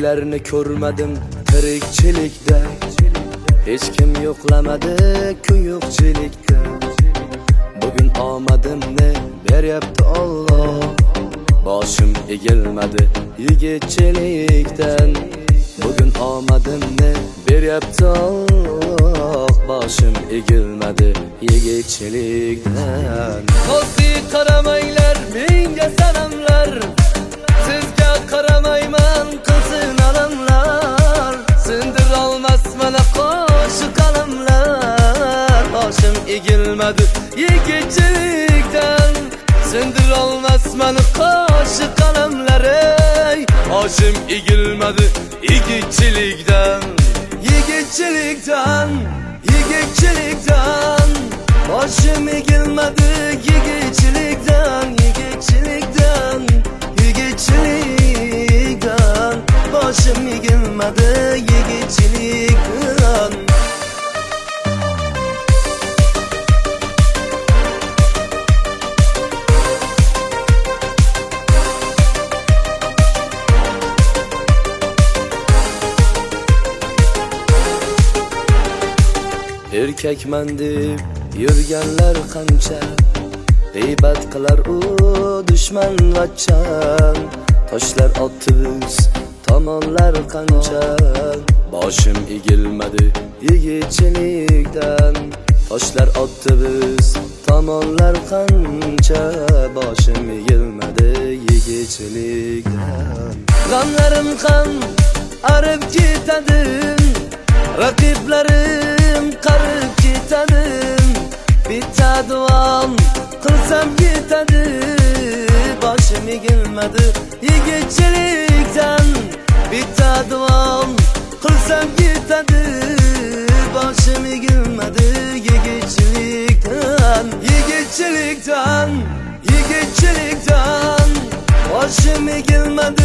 Uylarni ko'rmadim tirikchilikda, hech kim yo'qlamadi kuyuqchilikda. Bugun omadimni beryapti Alloh, boshim egilmadi yigitchilikdan. Bugun omadimni beryapti Alloh, boshim egilmadi yigitchilikdan. O'ziy qaramanglar, menga salomlar, sizga qaramayman qizin alamlar. Sindira olmas mana qo'shiq qalamlar, boshim egilmadi yigitchilikdan. Sindira olmas mana qo'shiq qalamlar, boshim egilmadi yigitchilikdan. Yigitchilikdan, yigitchilikdan, boshim egilmadi yigitchilikdan. Yigitchilikdan, yigitchilikdan, boshim egilmadi yigitchilikdan. Erkakman deb yurganlar qancha, g'iybat qilar u dushman vachchan. Toshlar otdi biz tomonlar qancha, boshim egilmadi yigitchilikdan. Toshlar otdi biz tomonlar qancha, boshim egilmadi yigitchilikdan. G'amlarim ham arib ketadi, raqiblarim qarib ketadi. Bitta duom qilsam ketadi, boshim egilmadi yigitchilikdan. Bitta duom qilsam ketadi, boshim egilmadi yigitchilikdan. Yigitchilikdan, yigitchilikdan, boshim egilmadi